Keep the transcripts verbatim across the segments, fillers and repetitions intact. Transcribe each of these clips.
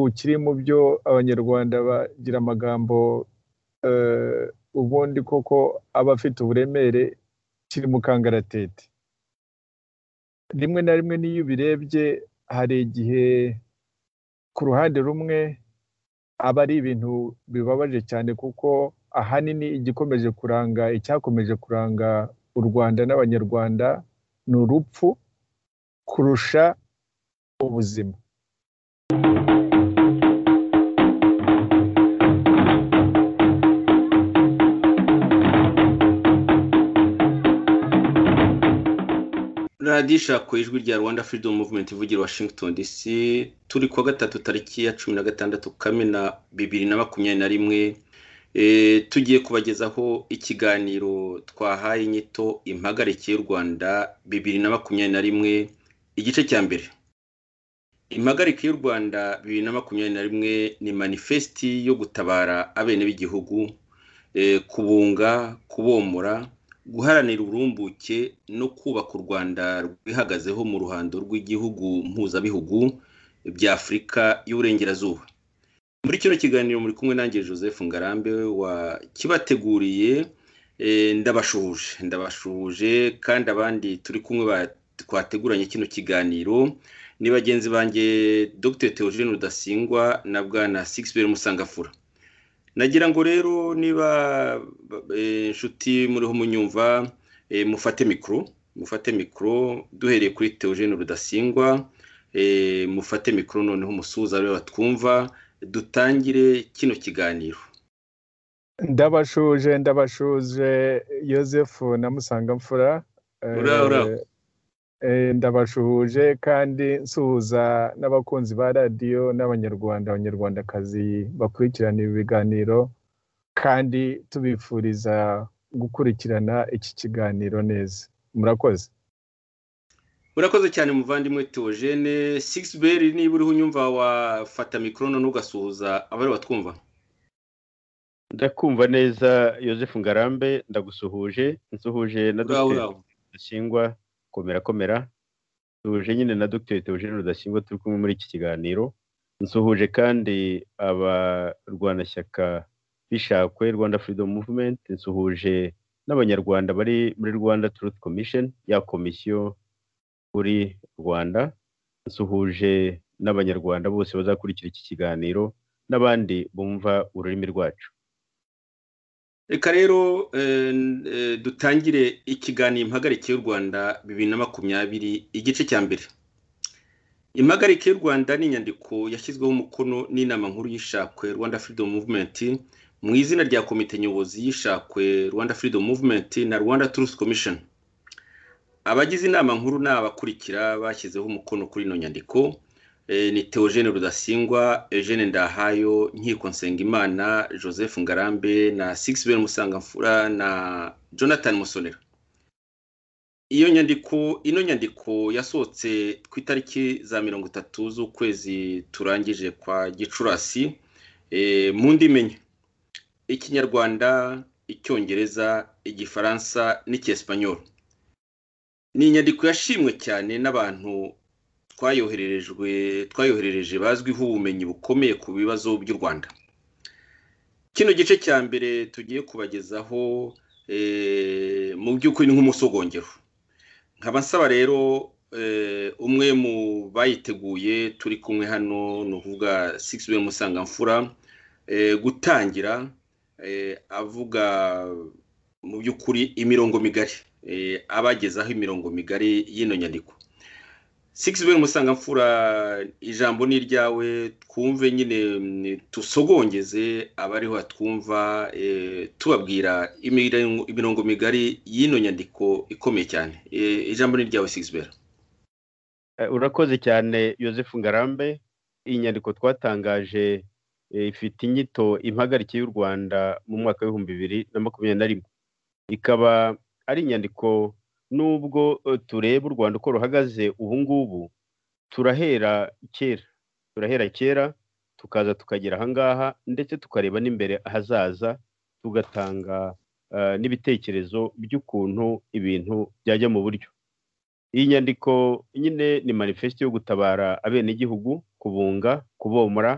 kiri mu byo abanyarwanda bagira amagambo ubundi koko aba afite uburemere, kiri mu kangaratete. Rimwe na rimwe n'iyo ubirebye hari igihe ku ruhande rumwe aba ari ibintu bibabaje cyane, kuko ahanini igikomeje kuranga icyakomeje kuranga u Rwanda n'abanyarwanda ni urupfu kurusha ubuzima. Radisha ku ijwi rya Rwanda Freedom Movement ivugira Washington D C, turi kwa gatatu tariki ya cumi na gatandatu Kamena bibiri na makumyabiri na rimwe. E, tugiye kubagezaho ikiganiro twahaye inyito impagarike y'u Rwanda bibiri na makumyabiri na rimwe, igice cya mbere. Impagarike y'u Rwanda bibiri na makumyabiri na rimwe ni manifesti yo gutabara abene b'igihugu, e, kubunga, kubomora, guharanira urumbuke no kubaka u Rwanda rwihagazeho mu ruhando rw'igihugu mpuzabihugu bya Afurika y'Uburengerazuba. Muri kino kiganiro muri kumwe nanjye Joseph Ngarambe wa kibateguriye. E, ndabashuje ndabashuje kandi abandi turi kumwe twateguranye kino kiganiro ni bagenzi banjye Docteur Theogene Rudasingwa na bwana Sixbert Musangafura. Nagira ngo rero niba inshuti e, muriho munyumva, e, mufate mikro mufate mikro duhereye kuri Theogene Rudasingwa, e, mufate mikro noneho musuza rero batwumva, dutangire kino kiganiro. Ndabashuje ndabashuje Joseph na Musangafura. Ura ura. E, ndabashuje kandi nsuhuza n'abakunzi ba radio n'abanyarwanda abanyarwandakazi bakurikirana ibi biganiro, kandi tubifuriza gukurikirana iki kiganiro neza. Murakoze. Urakoze cyane muvandimwe Theogene. Sixbert, niba uriho unyumva wafata mikro none ugasuhuza abari batwumva. Ndakumva neza Joseph Ngarambe, ndagusuhuje. Nsuhuje na Docteur Rudasingwa, komera komera. Nsuhuje nyine na Docteur Theogene Rudasingwa turi kumwe muri iki kiganiro. Nsuhuje kandi abarwanashyaka bishakwe Rwanda Freedom Movement. Nsuhuje n'abanyarwanda bari muri Rwanda Truth Commission, ya komisiyo kuri Rwanda. Nsuhuje n'abanyarwanda bose bazakurikira iki kiganiro n'abandi bumva ururimi rwacu. Reka rero e, e, dutangire ikiganiro impagarike y'u Rwanda bibiri na makumyabiri igice cya mbere. Impagarike y'u Rwanda ni inyandiko yashyizweho umukono n'inama nkuru y'ishakwe Rwanda Freedom Movement mu izina rya komite nyobozi y'ishakwe Rwanda Freedom Movement na Rwanda Truth Commission. Abagize inama nkuru n'abakurikira bashyizeho umukono kuri ino nyandiko, e, ni Theogene Rudasingwa, Eugene Ndahayo, Nkiko Nsengimana, Joseph Ngarambe na Sixbert Musangafura na Jonathan Musonera. Iyo nyandiko ino nyandiko yasohotse ku itariki za mirongo itatu z'ukwezi turangije kwa Gicurasi, e, mu ndimi enye: Ikinyarwanda, Icyongereza, Igifaransa n'Icyesipanyol. Ni inyandiko yashimwe cyane n'abantu twayohererejwe twayoherereje bazwiho ubumenyi bukomeye ku bibazo by'u Rwanda. Kino gice cya mbere tugiye kubagezaho e, mu by'ukuri nk'umusogongero. Nkaba nsaba rero e, umwe mu bayiteguye turi kumwe hano no kuvuga Sixbert Musangafura, e, gutangira e, avuga mu by'ukuri imirongo migari, e, abagezaho imirongo migari y'ino nyandiko. Sixbert Musangafura, ijambo ni ryawe, twumve nyine tusogongeze abariho twumva, e, tubabwira imirongo migari y'ino nyandiko ikomeye cyane. E, ijambo ni ryawe Sixbert. Uh, urakoze cyane Joseph Ngarambe. Iyi nyandiko twatangaje e, ifite inyito impagarike y'u Rwanda mu mwaka w'ibihumbi bibiri na makumyabiri na rimwe. Ikaba ari inyandiko nubwo uh, tureba u Rwanda uko ruhagaze ubu ngubu, turahera kera turahera kera tukaza tukagera ahangaha, ndetse tukareba n'imbere ahazaza, tugatanga uh, n'ibitekerezo by'ukuntu ibintu byajya mu buryo. Iyi nyandiko nyine ni manifesto yo gutabara abene igihugu, kubunga, kubomora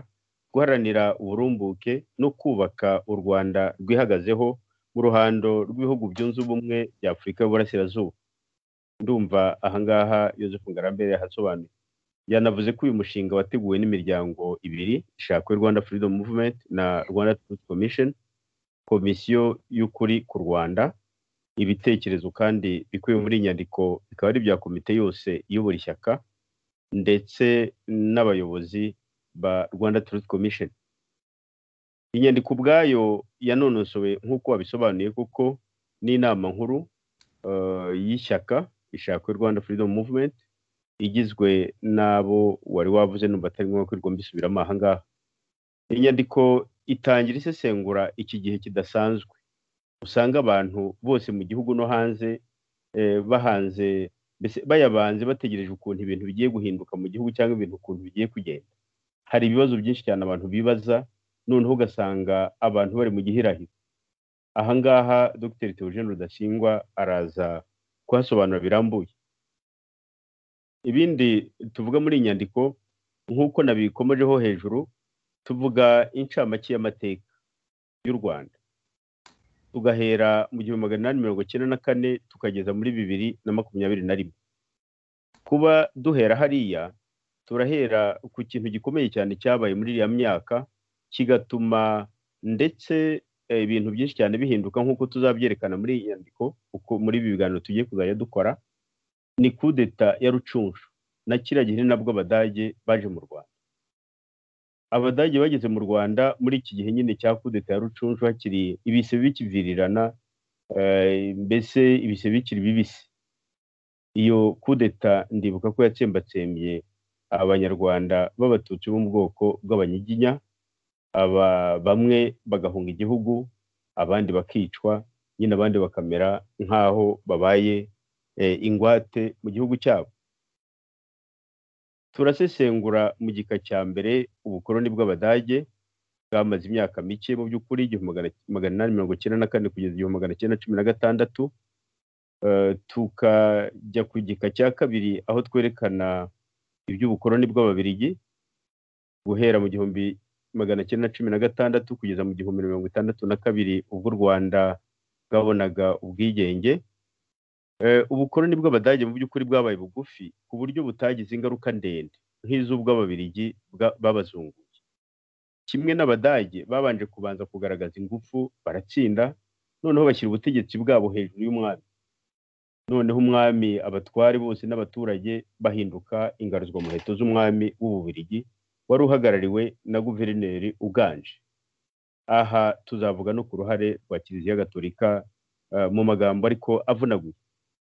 guharanira uburumbuke no kubaka u Rwanda rwihagazeho mu ruhando rw'ibihugu byunze ubumwe bya Afurika y'Uburasirazuba. Ndumva ahangaha Joseph Ngarambe yahasobanuye. Yanavuze ko uyu mushinga wateguwe n'imiryango ibiri, ishakwe Rwanda Freedom Movement na Rwanda Truth Commission, komisiyo y'ukuri ku Rwanda. Ibitekerezo kandi bikubiye muri iyi nyandiko bikaba ari ibya komite yose y'uburi shyaka ndetse n'abayobozi ba Rwanda Truth Commission. Inyandiko ubwayo yanonosowe nk'uko wabisobanuye kuko n'inama nkuru uh, y'ishyaka ishakwe Rwanda Freedom Movement igizwe n'abo wari wavuze numva atari ngombwa kwirirwa mbisubiramo aha ngaha. Inyandiko itangira isesengura iki gihe kidasanzwe usanga abantu bose mu gihugu no hanze eh, bahanze bayabanze bategereje ukuntu ibintu bigiye guhinduka mu gihugu cyangwa ibintu ukuntu bigiye kugenda. Hari ibibazo byinshi cyane abantu bibaza, noneho ugasanga abantu bari mu gihirahiro. Aha ngaha Dr Theogene Rudasingwa araza kuhasobanura birambuye. Ibindi tuvuga muri iyi nyandiko nk'uko nabikomejeho hejuru, tuvuga incamake y'amateka y'u Rwanda, tugahera mu gihumbi magana inani mirongo icyenda na kane tukageza muri bibiri na makumyabiri na rimwe. Kuba duhera hariya, turahera ku kintu gikomeye cyane cyabaye muri iriya myaka kigatuma ndetse ibintu byinshi cyane bihinduka nk'uko tuzabyerekana muri iyi nyandiko, uko muri ibi biganiro tugiye kuzajya dukora. Ni kudeta ya Rucunshu, na kiriya gihe nabwo Abadage baje mu Rwanda. Abadage bageze mu Rwanda muri iki gihe nyine cya kudeta ya Rucunshu, hakiri ibise bikivirirana, uh, mbese ibise bikiri bibisi. Iyo kudeta ndibuka ko yatsembatsembye abanyarwanda b'abatutsi bo mu bwoko bw'abanyiginya, aba bamwe bagahunga igihugu, abandi bakicwa, nyine abandi bakamera nk'aho babaye eh, ingwate mu gihugu cyabo. Turasesengura mu gika cya mbere ubukoloni bw'Abadage bwamaze imyaka mike mu by'ukuri, igihumbi magana inani mirongo icyenda na kane kugeza igihumbi magana cyenda cumi na gatandatu. Uh, tukajya ku gika cya kabiri aho twerekana iby'ubukoloni bw'Ababiligi guhera mu gihumbi magana cyenda cumi na gatandatu kugeza mu gihumbi mirongo itandatu na kabiri ubwo u Rwanda bwabonaga ubwigenge. Uh, ubukoloni bw'Abadage mu by'ukuri bwabaye bugufi ku buryo butagize ingaruka ndende nk'iz'ubw'Ababiligi babazunguye. Kimwe n'Abadage babanje kubanza kugaragaza ingufu, baratsinda, noneho bashyira ubutegetsi bwabo hejuru y'umwami. Noneho umwami, abatware bose n'abaturage bahinduka ingaruzwa muheto z'umwami w'Ububiligi wari uhagarariwe na guverineri uganje. Aha tuzavuga no ku ruhare rwa Kiliziya Gatolika uh, mu magambo ariko avunaguye.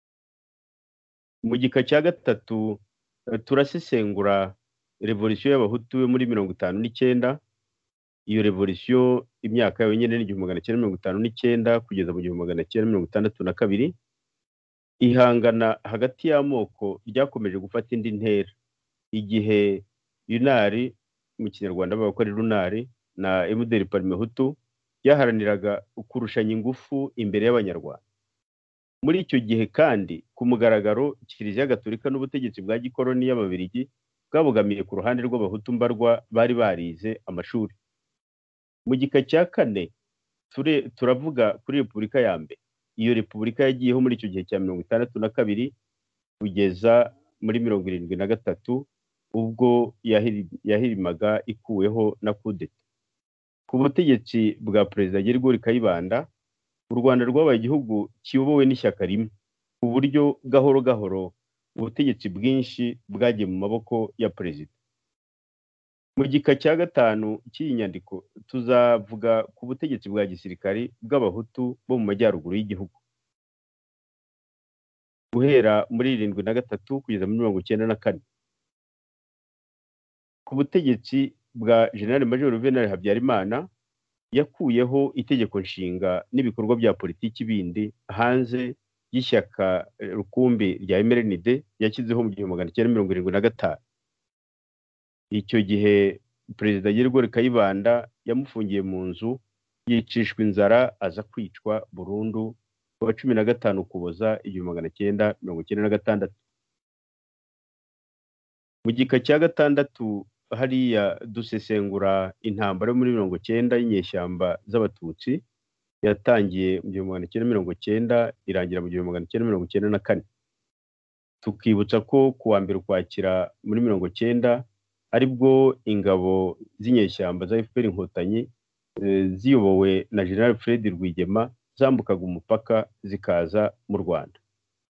Mu gika cya gatatu uh, turasesengura revolisiyo y'Abahutu yo muri mirongo itanu n'icyenda. Iyo revolisiyo imyaka yayo nyine ni igihumbi magana cyenda mirongo itanu n'icyenda kugeza mu gihumbi magana cyenda mirongo itandatu na kabiri. Ihangana hagati y'amoko ryakomeje gufata indi ntera, igihe Unari mu Kinyarwanda bavuga ko ari Runari na M D R Parmehutu byaharaniraga kurushanya ingufu imbere y'Abanyarwanda. Muri icyo gihe kandi ku mugaragaro Kiliziya Gatolika n'ubutegetsi bwa gikoloni y'Ababiligi bwabogamiye ku ruhande rw'Abahutu mbarwa bari barize amashuri. Mu gika cya kane ture, turavuga kuri Repubulika ya mbere. Iyo repubulika yagiyeho muri icyo gihe cya mirongo itandatu na kabiri kugeza muri mirongo irindwi na gatatu ubwo yahirimaga ikuweho na kudeta. Ku butegetsi bwa Perezida Gerigori Kayibanda, u Rwanda rwabaye igihugu kiyobowe n'ishyaka rimwe, ku buryo gahoro gahoro ubutegetsi bwinshi bwagiye mu maboko ya Perezida. Mu gika cya gatanu cy'iyi nyandiko tuzavuga ku butegetsi bwa gisirikari bw'Abahutu bo mu majyaruguru y'igihugu guhera muri irindwi na gatatu kugeza muri mirongo icyenda na kane. Ku butegetsi bwa General Major Juvenal Habyarimana yakuyeho itegeko nshinga n'ibikorwa bya politiki bindi hanze y'ishyaka rukumbi rya M R N D yashyizeho mu gihumbi magana cyenda mirongo irindwi na gatanu. Icyo gihe Perezida Gerigori Kayibanda yamufungiye mu nzu, yicishwa inzara, aza kwicwa burundu kuwa cumi na gatanu Ukuboza igihumbi magana cyenda mirongo icyenda na gatandatu. Mu gika cya gatandatu hariya dusesengura intambara yo muri mirongo cyenda y'inyeshyamba z'abatutsi yatangiye mu gihumbi magana cyenda mirongo cyenda irangira mu gihumbi magana cyenda mirongo cyenda na kane. Tukibutsa ko ku wa mbere ukwakira muri mirongo cyenda aribwo ingabo z'inyeshyamba za F P R Inkotanyi ziyobowe na General Fred Rwigema zambukaga umupaka zikaza mu Rwanda.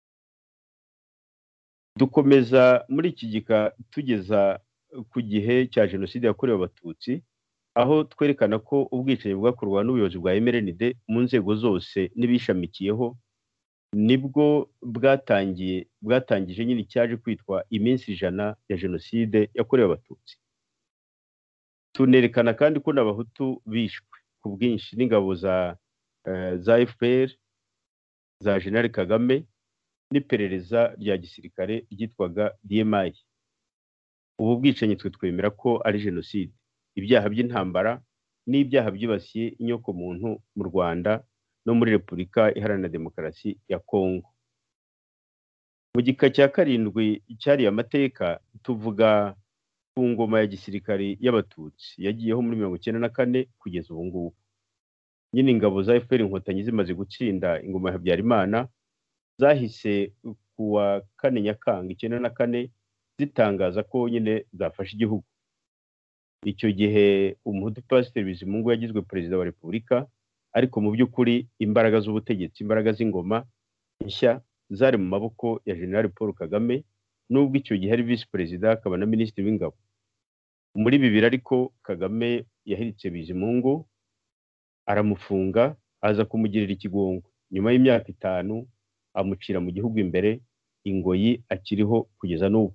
Dukomeza muri iki gika tugeza ku gihe cya jenoside yakorewe abatutsi, aho twerekana ko ubwicanyi bwakorwa n'ubuyobozi bwa M R N D mu nzego zose n'ibishamikiyeho nibwo bwatangiye bwatangije nyine cyaje kwitwa iminsi ijana ya jenoside yakorewe abatutsi. Tunerekana kandi ko n'abahutu bishwe ku bwinshi n'ingabo za uh, za F P R za General Kagame n'iperereza rya gisirikare ryitwaga D M I. Ubu bwicanyi twe twemera ko ari jenoside, ibyaha by'intambara n'ibyaha byibasiye inyoko muntu mu Rwanda no muri Repubulika Iharanira Demokarasi ya Kongo. Mu gika cya karindwi cyari amateka tuvuga ku ngoma ya gisirikare y'abatutsi yagiyeho muri mirongo cyenda na kane kugeza ubu ngubu. Nyine ingabo za F P R Inkotanyi zimaze gutsinda ingoma ya Habyarimana zahise kuwa kane Nyakanga icyenda na kane zitangaza ko nyine zafashe igihugu. Icyo gihe umuhutu Pasiteri Bizimungu yagizwe perezida wa Repubulika, ariko mu by'ukuri imbaraga z'ubutegetsi, imbaraga z'ingoma nshya zari mu maboko ya General Paul Kagame, nubwo icyo gihe ari visi perezida akaba na minisitiri w'ingabo. Muri bibiri ariko Kagame yahiritse Bizimungu aramufunga, aza kumugirira ikigongo. Nyuma y'imyaka itanu amucira mu gihugu imbere, ingoyi akiriho kugeza n'ubu.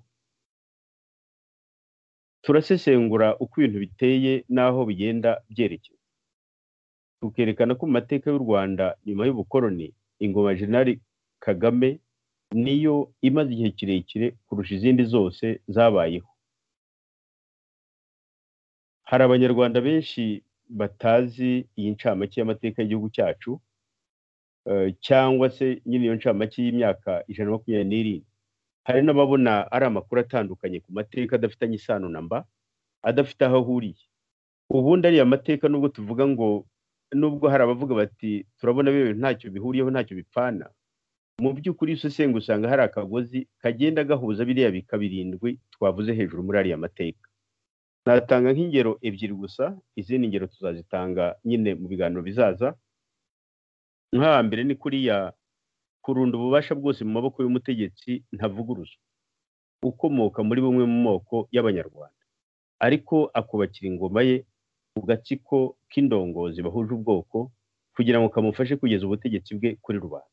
Turasesengura uko ibintu biteye n'aho bigenda byerekeza. Tukerekana ko mu mateka y'u Rwanda nyuma y'ubukoloni ingoma ya General Kagame niyo imaze igihe kirekire kurusha izindi zose zabayeho. Hari abanyarwanda benshi batazi iyi ncamake y'amateka y'igihugu cyacu, uh, cyangwa se nyine iyo ncamake y'imyaka ijana na makumyabiri n'irindwi. Hari n'ababona ari amakuru atandukanye ku mateka adafitanye isano namba, adafite aho ahuriye. Ubundi ari amateka nubwo tuvuga ngo nubwo hari abavuga bati turabona bibiri ntacyo bihuriyeho ntacyo bipfana, mu by'ukuri usesenga usanga hari akagozi kagenda gahuza biriya bika birindwi twavuze hejuru muri ariya mateka. Natanga nk'ingero ebyiri gusa, izindi ngero tuzazitanga nyine mu biganiro bizaza. Nka mbere ni kuriya kurunda ububasha bwose mu maboko y'umutegetsi ntavuguruzwa, ukomoka muri bumwe mu moko y'abanyarwanda, ariko akubakira ingoma ye ku gatsiko k'indongozi bahuje ubwoko kugira ngo kamufashe kugeza ubutegetsi bwe kuri rubanda.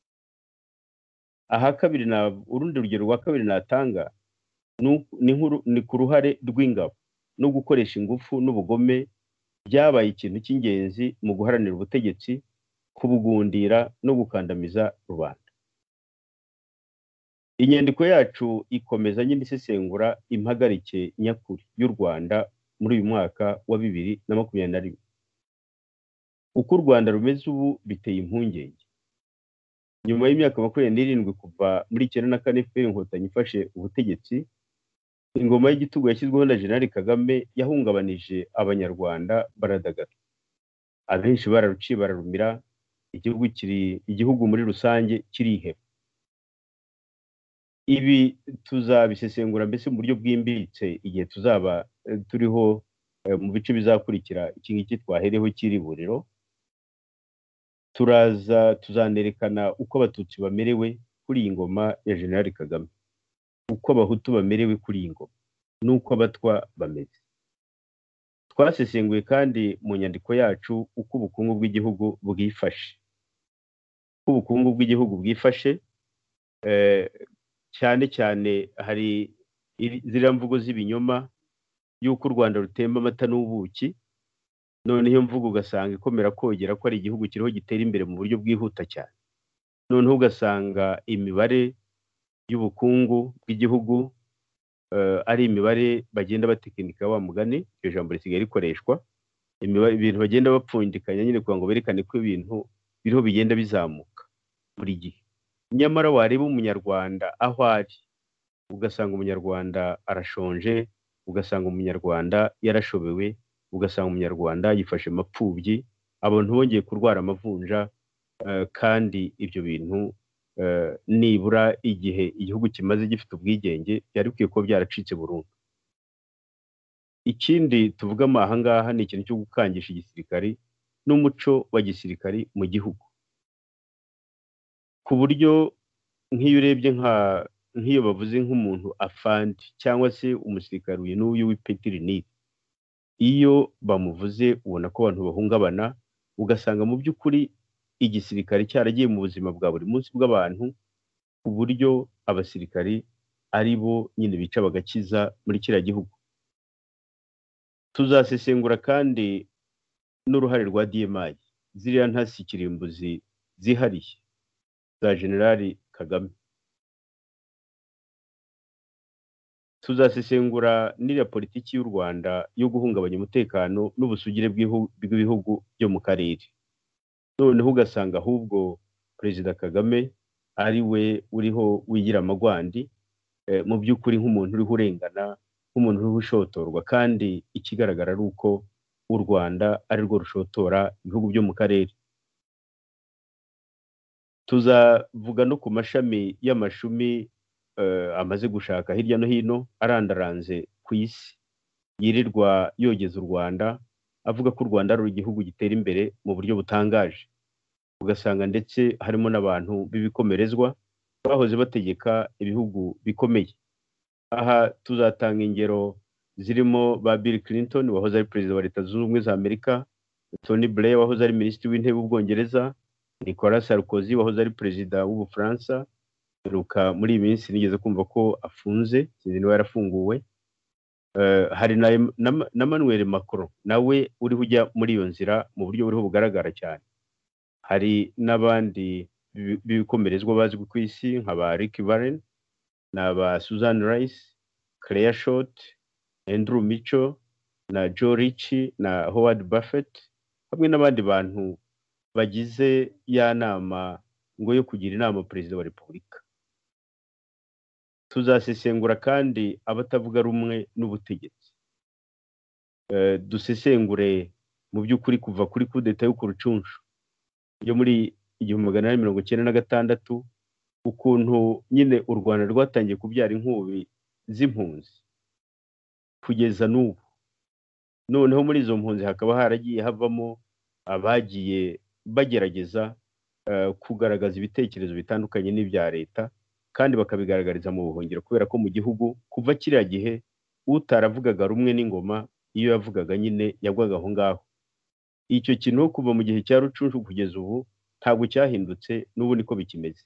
Aha kabiri na urundi rugero rwa kabiri natanga ni ku ruhare rw'ingabo no gukoresha ingufu n'ubugome byabaye ikintu cy'ingenzi mu guharanira ubutegetsi, kubugundira no gukandamiza rubanda. Inyandiko yacu ikomeza nyine isesengura impagarike nyakuri y'u Rwanda muri uyu mwaka wa bibiri na makumyabiri na rimwe. Uko u Rwanda rumeze ubu biteye impungenge. Nyuma y'imyaka makumyabiri n'irindwi kuva muri icyenda na kane F P R Inkotanyi ifashe ubutegetsi, ingoma y'igitugu yashyizweho na General Kagame yahungabanije abanyarwanda baradagara. Abenshi bararuciye bararumira, igihugu kiri igihugu muri rusange kiriheba. Ibi tuzabisesengura mbese mu buryo bwimbitse igihe tuzaba turiho mu bice bizakurikira iki ngiki twahereho cy'iriburiro. Turaza tuzanerekana uko abatutsi bamerewe kuri iyi ngoma ya General Kagame, uko abahutu bamerewe kuri iyi ngoma, n'uko abatwa bameze. Twasesenguye kandi mu nyandiko yacu uko ubukungu bw'igihugu bwifashe. Uko ubukungu bw'igihugu bwifashe, eh, cyane cyane hari ziriya mvugo z'ibinyoma y'uko u Rwanda rutemba amata n'ubuki, none iyo mvugo ugasanga ikomera kogera ko ari igihugu kiriho gitera imbere mu buryo bwihuta cyane. Noneho ugasanga imibare y'ubukungu bw'igihugu uh, ari imibare bagenda batekinika wa mugani, iryo jambo risigaye rikoreshwa, ibintu bagenda bapfundikanya nyine kugira ngo berekane ko ibintu biriho bigenda bizamuka buri gihe. Nyamara wareba umunyarwanda aho ari ugasanga umunyarwanda arashonje, ugasanga umunyarwanda yarashobewe, ugasanga umunyarwanda yifashe mapfubyi, abantu bongeye kurwara amavunja, kandi ibyo bintu nibura igihe igihugu kimaze gifite ubwigenge byari bikwiye kuba byaracitse burundu. Ikindi tuvugamo aha ngaha ni ikintu cyo gukangisha igisirikari n'umuco wa gisirikari mu gihugu, ku buryo nk'iyo urebye nk'iyo bavuze nk'umuntu afandi cyangwa se umusirikare uyu n'uyu w'ipeti rinini, iyo bamuvuze ubona ko abantu bahungabana, ugasanga mu by'ukuri igisirikare cyaragiye mu buzima bwa buri munsi bw'abantu, ku buryo abasirikari ari bo nyine bica bagakiza muri kiriya gihugu. Tuzasesengura kandi n'uruhare rwa D M I, ziriya ntasi kirimbuzi zihariye za Generali Kagame. Tuzasesengura n'iriya politiki y'u Rwanda yo guhungabanya umutekano n'ubusugire bw'ibihugu byo mu karere. Noneho ugasanga ahubwo Perezida Kagame ari we uriho wigira amagwandi, mu by'ukuri nk'umuntu uriho urengana, nk'umuntu uriho ushotorwa, kandi ikigaragara ari uko u Rwanda ari rwo rushotora ibihugu byo mu karere. Tuzavuga no ku mashami y'amashumi amaze gushaka hirya no hino arandaranze ku isi, yirirwa yogeza u Rwanda, avuga ko u Rwanda ari igihugu gitera imbere mu buryo butangaje. Ugasanga ndetse harimo n'abantu b'ibikomerezwa bahoze bategeka ibihugu bikomeye. Aha tuzatanga ingero zirimo ba Bill Clinton wahoze ari perezida wa Leta Zunze Ubumwe za Amerika, Tony Blair wahoze ari minisitiri w'intebe w'Ubwongereza, Nicolas Sarkozy wahoze ari perezida w'Ubufaransa, ruka muri iyi minsi nigeze kumva ko afunze, sinzi niba yarafunguwe. Hari na Emmanuel Macron nawe uriho ujya muri iyo nzira mu buryo buriho bugaragara cyane. Hari n'abandi b'ibikomerezwa bazwi ku isi nka ba Rick Warren na ba Susan Rice, Claire Short, Andrew Mitchell na Joe Ritchie na Howard Buffett, hamwe n'abandi bantu bagize ya nama ngo yo kugira inama perezida wa Repubulika. Tuzasesengura kandi abatavuga rumwe n'ubutegetsi. Uh, dusesengure mu by'ukuri kuva kuri kudeta yo ku Rucunshu yo muri igihumbi magana inani mirongo icyenda na gatandatu, ukuntu nyine u Rwanda rwatangiye kubyara inkubi z'impunzi kugeza n'ubu. Noneho muri izo mpunzi hakaba haragiye havamo abagiye bagerageza uh, kugaragaza ibitekerezo bitandukanye n'ibya leta, kandi bakabigaragariza mu buhungiro, kubera ko mu gihugu kuva kiriya gihe utaravugaga rumwe n'ingoma, iyo yavugaga nyine yagwaga aho ngaho. Icyo kintu kuva mu gihe cya Rucunshu kugeza ubu ntabwo cyahindutse, n'ubu niko bikimeze.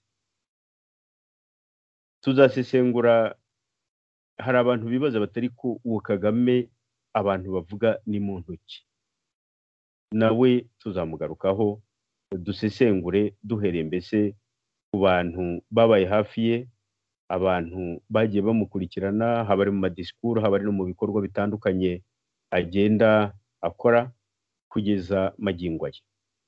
Tuzasesengura, hari abantu bibaza batari ko uwo Kagame abantu bavuga ni mu ntoki, nawe tuzamugarukaho dusesengure duhereye mbese ku bantu babaye hafi ye, abantu bagiye bamukurikirana, haba ari mu madisikuru, haba ari no mu bikorwa bitandukanye agenda akora kugeza magingo aya.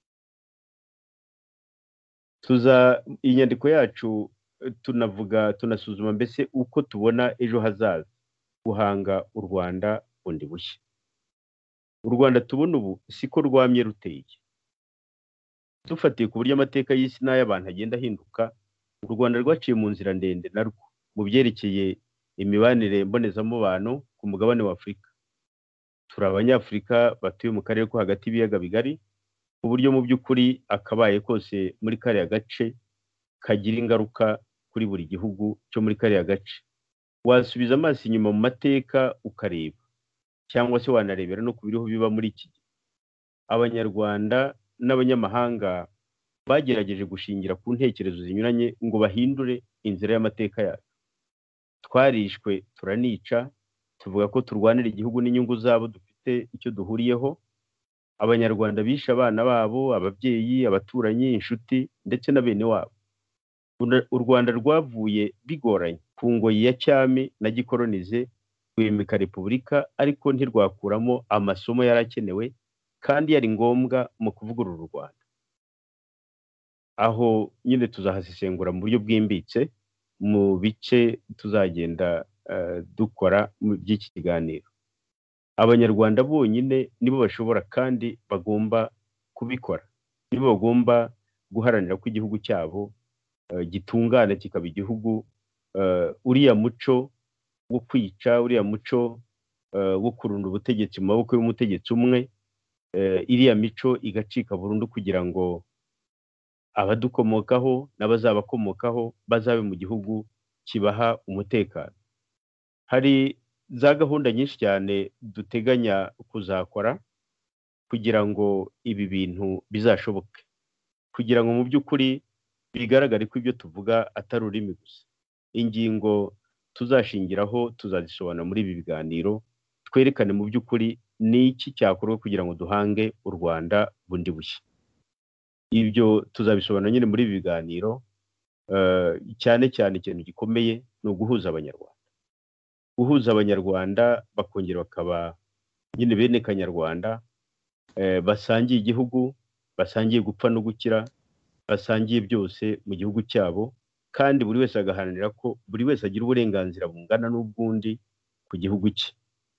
Tuza inyandiko yacu tunavuga tunasuzuma mbese uko tubona ejo hazaza guhanga u Rwanda bundi bushya. U Rwanda tubona ubu siko rwamye ruteye. Dufatiye ku buryo amateka y'isi n'ay'abantu agenda ahinduka, u Rwanda rwaciye mu nzira ndende narwo mu byerekeye imibanire mbonezamubano ku mugabane wa Afurika. Turi Abanyafurika batuye mu karere ko hagati y'ibiyaga bigari, ku buryo mu by'ukuri akabaye kose muri kariya gace kagira ingaruka kuri buri gihugu cyo muri kariya gace. Wasubiza amaso inyuma mu mateka ukareba, cyangwa se wanarebera no ku biriho biba muri iki gihe. Abanyarwanda n'abanyamahanga bagerageje gushingira ku ntekerezo zinyuranye ngo bahindure inzira y'amateka yacu. Twarishwe turanica, tuvuga ko turwanira igihugu n'inyungu zabo, dufite icyo duhuriyeho. Abanyarwanda bishe abana babo, ababyeyi, abaturanyi, inshuti ndetse na bene wabo. U Rwanda rwavuye bigoranye ku ngoyi ya cyami na gikolonize rwimika repubulika, ariko ntirwakuramo amasomo yarakenewe kandi yari ngombwa mu kuvugurura u Rwanda. Aho nyine tuzahasesengura mu buryo bwimbitse mu bice tuzagenda uh, dukora mu by'iki kiganiro. abanyarwanda bonyine nibo bashobora kandi bagomba kubikora, nibo bagomba guharanira ko igihugu cyabo gitungana kikaba igihugu, uriya muco wo kwica, uriya muco wo kurunda ubutegetsi mu maboko y'umutegetsi umwe, iriya mico igacika burundu kugira ngo abadukomokaho n'abazabakomokaho bazabe mu gihugu kibaha umutekano. Hari za gahunda nyinshi cyane duteganya kuzakora kugira ngo ibi bintu bizashoboke, kugira ngo mu by'ukuri bigaragare ko ibyo tuvuga atari ururimi gusa. Ingingo tuzashingiraho tuzazisobanura muri ibi biganiro, twerekane mu by'ukuri ni iki cyakorwa kugira ngo duhange u Rwanda bundi bushya. Ibyo tuzabisobanura nyine muri ibi biganiro, cyane cyane ikintu gikomeye ni uguhuza abanyarwanda, guhuza abanyarwanda bakongera bakaba nyine bene kanyarwanda, basangiye igihugu, basangiye gupfa no gukira, basangiye byose mu gihugu cyabo, kandi buri wese agaharanira ko buri wese agira uburenganzira bungana n'ubwundi ku gihugu cye.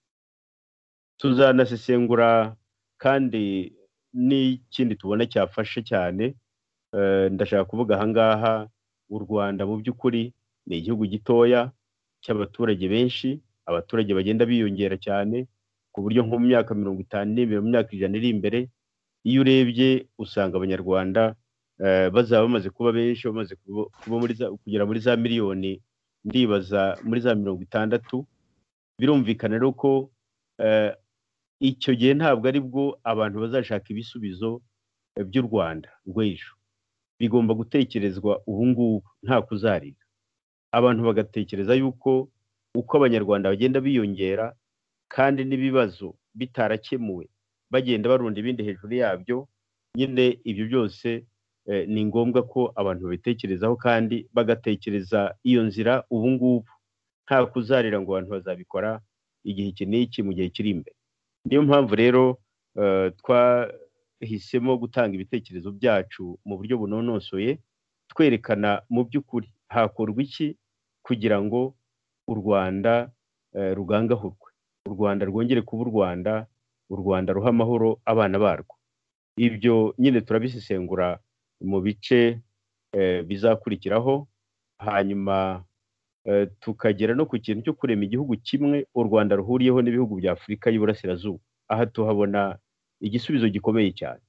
Tuzanasesengura kandi n'ikindi tubona cyafashe cyane, ndashaka kuvuga ahangaha, u Rwanda mu by'ukuri ni igihugu gitoya cy'abaturage benshi, abaturage bagenda biyongera cyane ku buryo nko mu myaka mirongo itanu n'ibiri, mu myaka ijana iri imbere, iyo urebye usanga abanyarwanda bazaba bamaze kuba benshi, bamaze kuba muri kugera muri za miliyoni, ndibaza muri za mirongo itandatu. Birumvikana rero ko icyo gihe ntabwo ari bwo abantu bazashaka ibisubizo by'u Rwanda rw'ejo, bigomba gutekerezwa ubu ngubu nta kuzarira. Abantu bagatekereza yuko uko abanyarwanda bagenda biyongera kandi n'ibibazo bitarakemuwe bagenda barunda ibindi hejuru yabyo, nyine ibyo byose ni ngombwa ko abantu babitekerezaho kandi bagatekereza iyo nzira ubu ngubu, nta kuzarira ngo abantu bazabikora igihe iki n'iki mu gihe kiri imbere. Niyo mpamvu rero twahisemo gutanga ibitekerezo byacu mu buryo bunonosoye, twerekana mu by'ukuri hakorwa iki kugira ngo u Rwanda rugangahurwe, u Rwanda rwongere kuba u Rwanda, u Rwanda ruha amahoro abana barwo. Ibyo nyine turabisesengura mu bice bizakurikiraho, hanyuma tukagera no ku kintu cyo kurema igihugu kimwe u Rwanda ruhuriyeho n'ibihugu bya Afurika y'Iburasirazuba. Aha tuhabona igisubizo gikomeye cyane.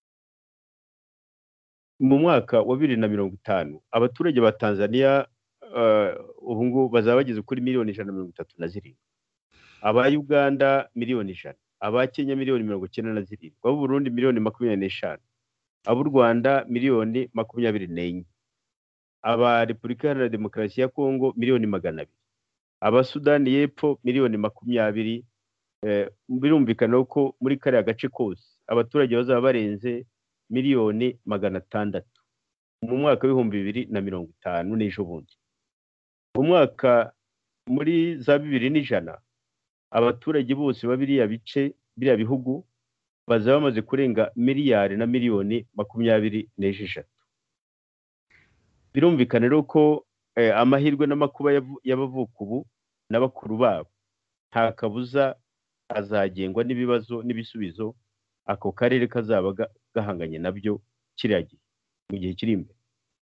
Mu mwaka wa bibiri na mirongo itanu abaturage ba Tanzania ubu ngubu bazaba bageze kuri miliyoni ijana na mirongo itatu na zirindwi, aba Uganda miliyoni ijana, aba Kenya miliyoni mirongo icyenda na zirindwi, aba Burundi miliyoni makumyabiri n'eshanu, ab'u Rwanda miliyoni makumyabiri n'enye, aba Repubulika Iharanira Demokarasi ya Kongo miliyoni magana abiri, aba Sudani y'Epfo miliyoni makumyabiri. Birumvikana ko muri kariya gace kose abaturage bazaba barenze miliyoni magana atandatu mu mwaka w'ibihumbi bibiri na mirongo itanu n'ejo bundi. Mu mwaka muri za bibiri n'ijana abaturage bose ba biriya bice, biriya bihugu bazaba bamaze kurenga miliyari na miliyoni makumyabiri n'esheshatu. Birumvikana rero ko amahirwe n'amakuba y'abavuka ubu n'abakuru babo nta kabuza azagengwa n'ibibazo n'ibisubizo ako karere kazaba gahanganye nabyo kiriya gihe mu gihe kiri imbere.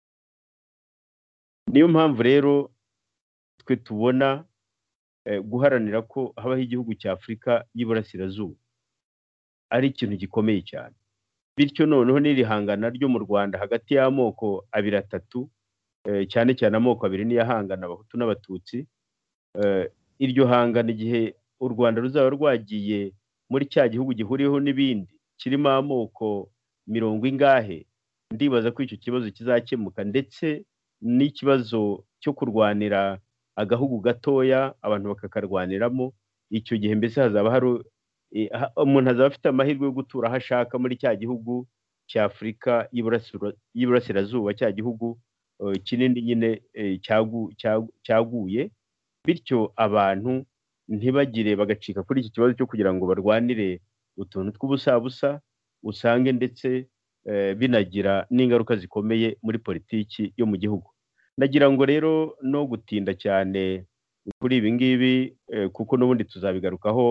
Niyo mpamvu rero twe tubona guharanira ko habaho igihugu cya Afurika y'Iburasirazuba ari ikintu gikomeye cyane. Bityo noneho n'irihangana ryo mu Rwanda hagati y'amoko abiri atatu, cyane cyane amoko abiri n'iyahangana Abahutu n'Abatutsi, iryo hangana igihe u Rwanda ruzaba rwagiye muri cya gihugu gihuriyeho n'ibindi kirimo amoko mirongo ingahe, ndibaza ko icyo kibazo kizakemuka, ndetse n'ikibazo cyo kurwanira agahugu gatoya abantu bakakarwaniramo. Icyo gihe mbese hazaba hari umuntu azaba afite amahirwe yo gutura aho ashaka muri cya gihugu cya Afurika y'Iburasirazuba, cya gihugu kinini nyine cyaguye. Bityo abantu ntibagire bagacika kuri iki kibazo cyo kugira ngo barwanire utuntu tw'ubusabusa, usange ndetse binagira n'ingaruka zikomeye muri politiki yo mu gihugu. Nagira ngo rero no gutinda cyane kuri ibi ngibi kuko n'ubundi tuzabigarukaho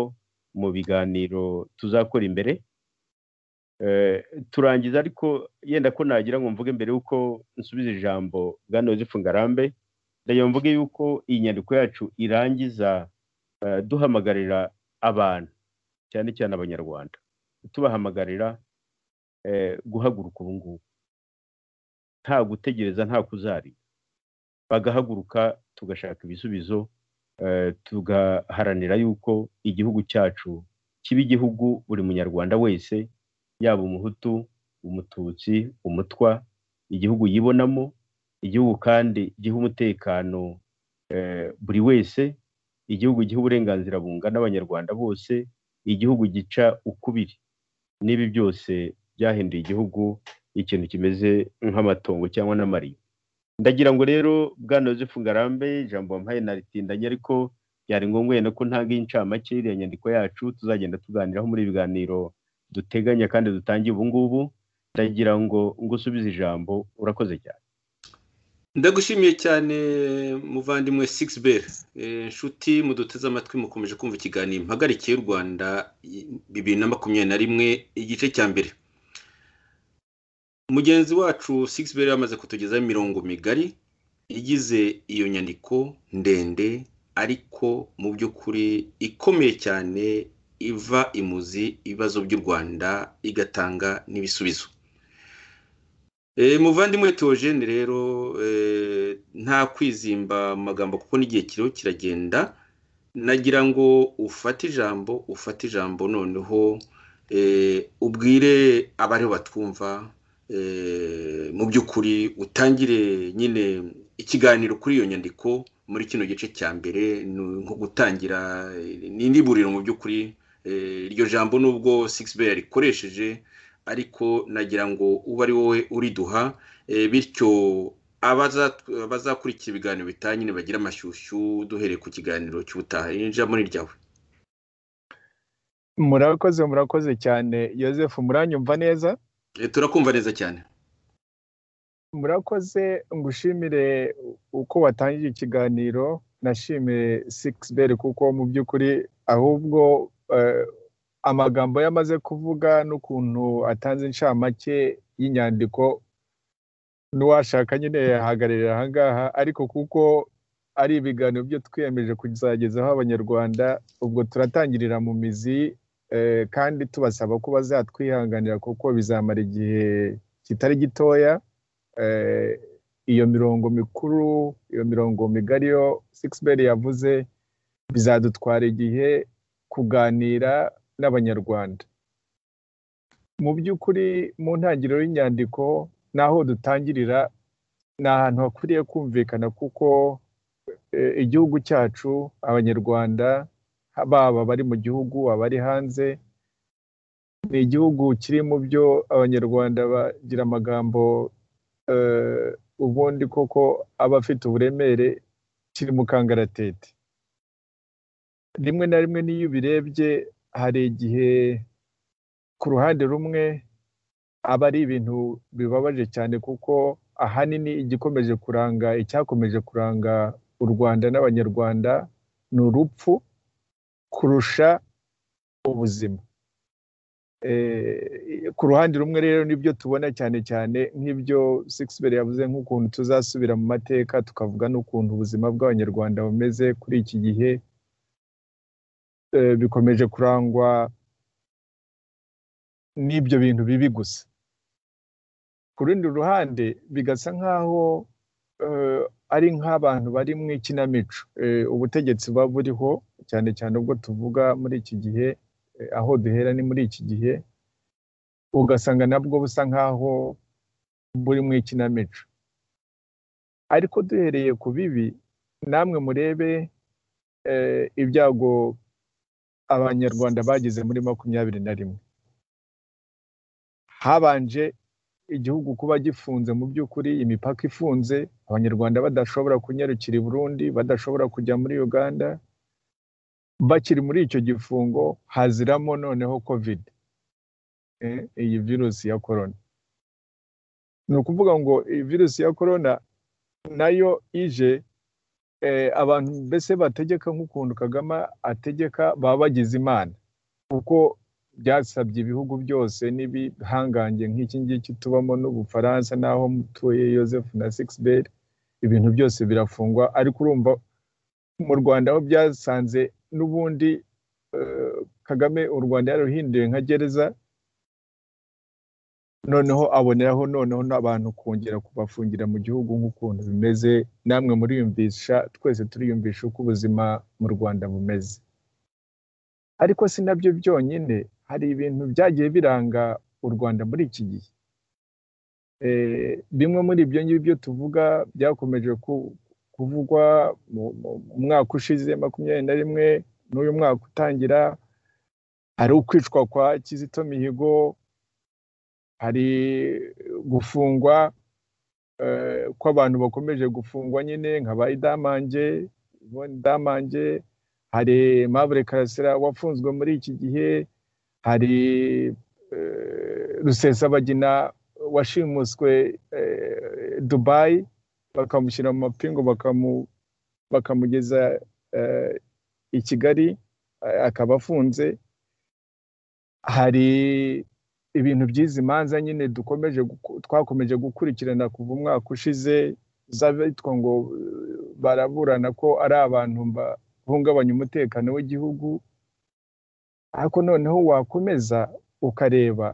mu biganiro tuzakora imbere. Turangiza ariko yenda ko nagira ngo mvuge mbere yuko nsubiza ijambo bwana Joseph Ngarambe, ndagira mvuge yuko iyi nyandiko yacu irangiza duhamagarira abantu cyane cyane abanyarwanda, tubahamagarira guhaguruka ubu ngubu, nta gutegereza, nta kuzari, bagahaguruka tugashaka ibisubizo, tugaharanira yuko igihugu cyacu kiba igihugu buri munyarwanda wese, yaba umuhutu, umututsi, umutwa, igihugu yibonamo, igihugu kandi giha umutekano buri wese, igihugu giha uburenganzira bungana n'abanyarwanda bose, igihugu gica ukubiri n'ibi byose byahinduye igihugu ikintu kimeze nk'amatongo cyangwa n'amariba. Ndagira ngo rero bwana Joseph Ngarambe, ijambo wampaye naritindanye, ariko byari ngombwa yenda ko ntanga incamake iriya nyandiko yacu tuzagenda tuganiraho muri ibiganiro duteganya kandi dutangiye ubu ngubu. Ndagira ngo ngusubize ijambo, urakoze cyane. Ndagushimiye cyane muvandimwe Sixbert. Inshuti muduteze amatwi mukomeje kumva ikiganiro Impagarike y'u Rwanda bibiri na makumyabiri na rimwe igice cya mbere. Mugenzi wacu Sixbert yamaze kutugezaho imirongo migari igize iyo nyandiko ndende ariko mu by'ukuri ikomeye cyane, iva imuzi ibibazo by'u Rwanda igatanga n'ibisubizo. Muvandimwe Theogene rero nta kwizimba amagambo kuko n'igihe kiriho kiragenda, nagira ngo ufate ijambo ufate ijambo noneho ubwire abariho batwumva, mu by'ukuri utangire nyine ikiganiro kuri iyo nyandiko muri kino gice cya mbere, nko gutangira n'indiburiro. Mu by'ukuri iryo jambo nubwo Sixbert rikoresheje, ariko nagira ngo ube ari wowe uriduha, bityo abazakurikira ibiganiro bitanye bagira amashyushyu duhereye ku kiganiro cy'ubutaha. Ijambo ni ryawe. Murakoze murakoze cyane Joseph, muranyumva neza? Turakumva neza cyane. Murakoze, ngushimire uko watangije ikiganiro, nashimire Sixbert kuko mu by'ukuri ahubwo amagambo yamaze kuvuga n'ukuntu atanze incamake y'inyandiko n'uwashaka nyine yahagararira aha ngaha, ariko kuko ari ibiganiro byo twiyemeje kuzagezaho abanyarwanda, ubwo turatangirira mu mizi kandi tubasaba ko bazatwihanganira kuko bizamara igihe kitari gitoya. Iyo mirongo mikuru, iyo mirongo migari yo Sixbert yavuze bizadutwara igihe kuganira n'abanyarwanda. Mu by'ukuri mu ntangiriro y'inyandiko naho dutangirira ni ahantu hakwiriye kumvikana, kuko igihugu cyacu, abanyarwanda baba bari mu gihugu abari hanze, ni igihugu kiri mu byo abanyarwanda bagira amagambo ubundi koko aba afite uburemere, kiri mu kangaratete. Rimwe na rimwe n'iyo ubirebye hari igihe ku ruhande rumwe aba ari ibintu bibabaje cyane, kuko ahanini igikomeje kuranga icyakomeje kuranga u Rwanda n'abanyarwanda ni urupfu kurusha ubuzima. Ku ruhande rumwe rero nibyo tubona cyane cyane nk'ibyo Sixbert yavuze, nk'ukuntu tuzasubira mu mateka tukavuga n'ukuntu ubuzima bw'abanyarwanda bumeze kuri iki gihe, bikomeje kurangwa n'ibyo bintu bibi gusa. Ku rundi ruhande bigasa nk'aho ari nk'abantu bari mu ikinamico, ubutegetsi buba buriho cyane cyane ubwo tuvuga muri iki gihe, aho duhera ni muri iki gihe, ugasanga nabwo busa nk'aho buri mu ikinamico. Ariko duhereye ku bibi, namwe murebe ibyago abanyarwanda bagize muri makumyabiri na rimwe. Habanje igihugu kuba gifunze, mu by'ukuri imipaka ifunze, abanyarwanda badashobora kunyarukira i Burundi, badashobora kujya muri Uganda. Bakiri muri icyo gifungo haziramo noneho covid, iyi virusi ya corona. Ni ukuvuga ngo iyi virusi ya corona nayo ije, abantu mbese bategeka nk'ukuntu Kagame ategeka baba bagize imana, kuko byasabye ibihugu byose n'ibihangange nk'iki ngiki tubamo n'Ubufaransa n'aho mutuye Joseph na Sixbert, ibintu byose birafungwa. Ariko urumva mu Rwanda aho byasanze n'ubundi Kagame u Rwanda yaruhinduye nka gereza, noneho aboneraho noneho n'abantu kongera kubafungira mu gihugu nk'ukuntu bimeze. Namwe muriyumvisha, twese turiyumvisha uko ubuzima mu Rwanda bumeze. Ariko si nabyo byonyine, hari ibintu byagiye biranga u Rwanda muri iki gihe. Bimwe muri ibyo ngibyo tuvuga byakomeje kuvugwa mu mwaka ushize makumyabiri na rimwe n'uyu mwaka utangira. Hari ukwicwa kwa Kizito Mihigo, hari gufungwa kw'abantu bakomeje gufungwa nyine nka ba Idamange, Idamange, hari Aimable Karasira wafunzwe muri iki gihe, hari Rusesabagina washimuswe Dubai bakamushyira mu mapingu bakamugeza i Kigali akaba afunze. Hari ibintu by'izi manza nyine dukomeje twakomeje gukurikirana kuva umwaka ushize z'abitwa ngo baraburana ko ari abantu bahungabanya umutekano w'igihugu. Ariko noneho wakomeza ukareba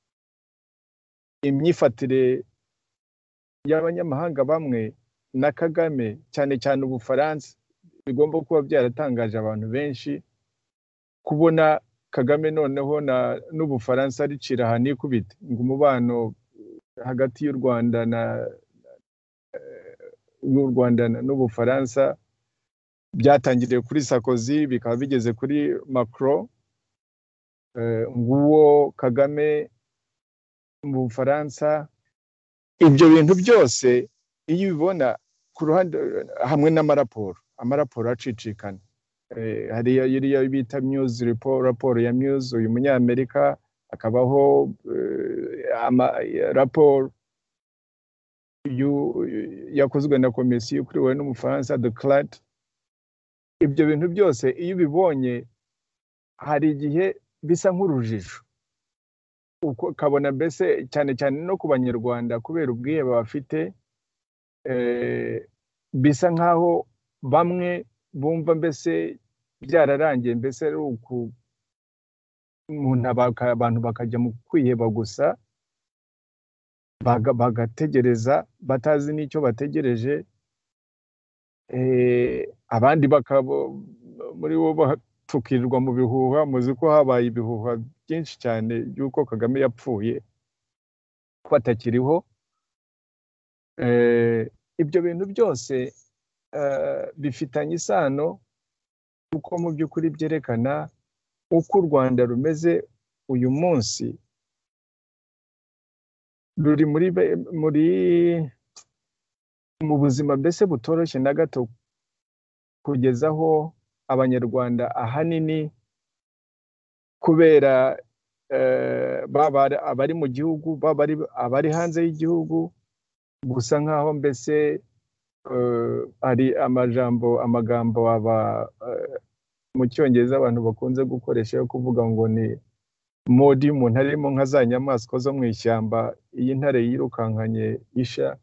imyifatire y'abanyamahanga bamwe na Kagame, cyane cyane Ubufaransa, bigomba kuba byaratangaje abantu benshi kubona Kagame noneho n'Ubufaransa ricira aha nikubita ngo umubano hagati y'u Rwanda na y'u Rwanda n'Ubufaransa byatangiriye kuri Sarkozy bikaba bigeze kuri Macron. Nguwo Kagame mu Bufaransa. Ibyo bintu byose iyo ubibona ku ruhande hamwe n'amaraporo amaraporo acicikana, hari iriya bita News report, raporo ya News uyu munyamerika, akabaho raporo yakozwe na komisiyo ikuriwe n'Umufaransa de Clat. Ibyo bintu byose iyo ubibonye hari igihe bisa nk'urujijo, ukabona mbese cyane cyane no ku Banyarwanda kubera ubwihebe bafite, bisa nkaho bamwe bumva mbese byararangiye, mbese ari uku umuntu abantu bakajya mu kwiheba gusa bagategereza batazi n'icyo bategereje. Abandi bakaba muri bo batukirirwa mu bihuha. Muzi ko habaye ibihuha byinshi cyane y'uko Kagame yapfuye ko atakiriho. Ibyo bintu byose bifitanye isano kuko mu by'ukuri byerekana uko u Rwanda rumeze uyu munsi. Ruri muri muri mu buzima mbese butoroshye na gato, kugeza aho Abanyarwanda ahanini kubera baba abari mu gihugu baba abari hanze y'igihugu, gusa nkaho mbese hari amajambo amagambo aba mu Cyongereza abantu bakunze gukoresha yo kuvuga ngo ni modi umuntu arimo nka za nyamaswa zo mu ishyamba, iyi ntare yirukankanye isha.